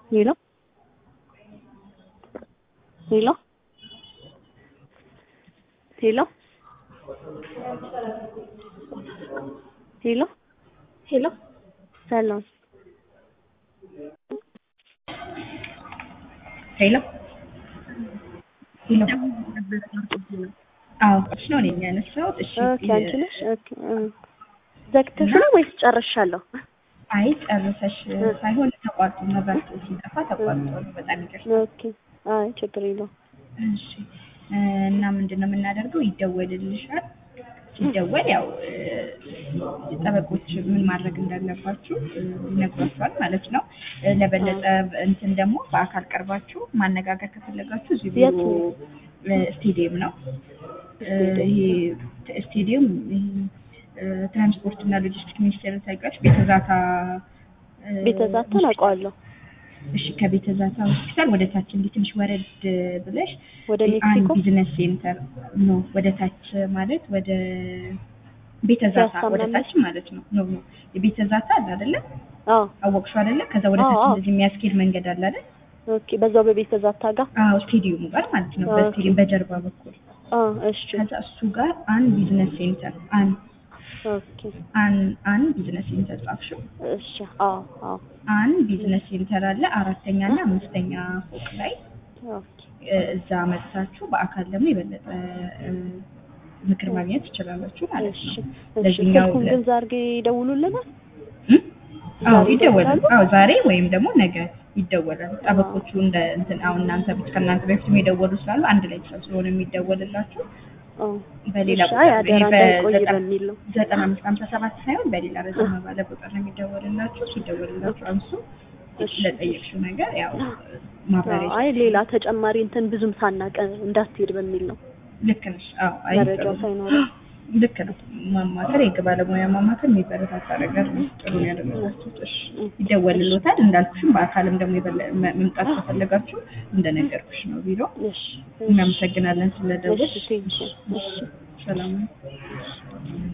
Hello? Hello? Hello? Hello? Hello? Hello? Hello? Hello? አዎ እሺ ነው የሚያነሳው እሺ ኦኬ አንቺ ነሽ ኦኬ ዘግተሽ ነው ወይስ ጨርሻለሁ አይ ጨርሰሽ ሳይሆን ተቋርጦ መብራት ሲጠፋ ተቋርጦ ነው በጣም ይቅርታ ኦኬ አይ ችግር የለውም እሺ እና ምንድነው የምናደርገው ይደወልልሻል ሲደወል ያው ጠበቆች ምን ማድረግ እንዳለባችሁ ይነግሯችኋል ማለት ነው ለበለጠ እንትን ደግሞ በአካል ቀርባችሁ ማነጋገር ከፈለጋችሁ እዚህ ቢሮ ስቴዲየም ነው ይሄ ስቴዲየም ትራንስፖርት እና ሎጂስቲክስ ሚኒስቴር ታውቂያለሽ ቤተዛታ አውቀዋለሁ እሺ ከቤተዛታ ሆስፒታል ወደ ታች እንዴ ትንሽ ወረድ ብለሽ ወደ ሜክሲኮ ቢዝነስ ሴንተር ነው ወደ ታች ማለት ወደ ቤተዛታ ወደ ታች ማለት ነው ነው የቤተዛታ አለ አይደለ አዎ አወቅሽው አይደለ ከዛ ወደ ታች እንደዚህ የሚያስኬድ መንገድ አለ አይደል ኦኬ በዛው በቤተዛታ ጋር አዎ ስቴዲየሙ ጋር ማለት ነው በስቴዲየም በጀርባ በኩል እሺ ከዛ እሱ ጋር ቢዝነስ ሴንተር ኦኬ አን ቢዝነስ ሴንተር ጻፍሽው እሺ አዎ ቢዝነስ ሴንተር አለ አራተኛ እና አምስተኛ ፎቅ ላይ ኦኬ እዛ መጥታችሁ በአካል ደግሞ የበለጠ ምክር ማግኘት ትችላላችሁ ማለት ነው ለዚህኛው ግን ዛሬ ይደውሉልናል ይደወላል ዛሬ ወይም ደግሞ ነገ ይደወላል ጠበቆቹ እንደ እንትን አሁን እናንተ ከእናንተ በፊት የደወሉ ስላሉ አንድ ላይ ስለሆነ የሚደወልላችሁ በሌላ ቁጥር 9557 ሳይሆን በሌላ ረዘም ባለ ቁጥር ነው የሚደወልላችሁ ሲደወልላችሁ አንሱ ለጠየቅሽው ነገር ያው ማብራሪያ አይ ሌላ ተጨማሪ እንትን ብዙም ሳናቀ እንዳትሄድ በሚል ነው ልክ ነሽ አይ መረጃው ሳይኖር ልክ ነው ማማከር የባለሙያ ማማከር የሚበረታታ ነገር ነው ጥሩ ነው ያደረጋችሁት እሺ ይደወልልዎታል እንዳልኩሽም በአካልም ደግሞ መምጣት ከፈለጋችሁ እንደነገርኩሽ ነው ቢሮ እሺ እናመሰግናለን ስለደወልሽ እሺ ሰላም